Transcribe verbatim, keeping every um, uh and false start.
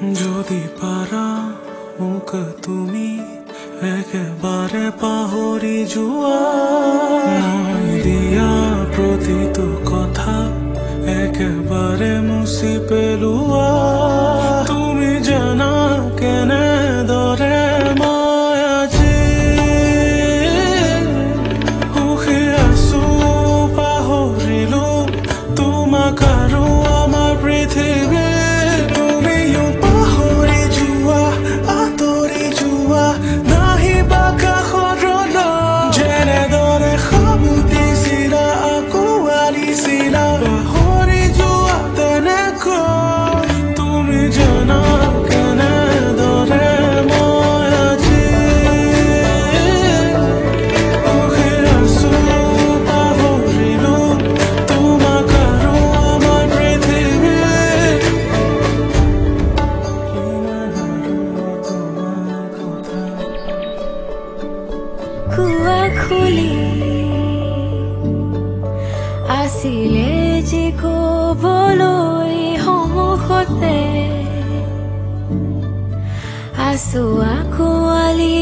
যদি পাৰা মোক তুমি একেবাৰে পাহৰি যোৱা মই দিয়া প্ৰতিটো কথা একেবাৰে মুছি পেলোৱা তুমি জানা কেনেদৰে মই আজি সুখী আছো পাহৰিলো তোমাক আৰু আমাৰ পৃথিৱী কুয়া খুলি আছিলে যে কবলৈ সন্মুখতে আছো আকোৱালি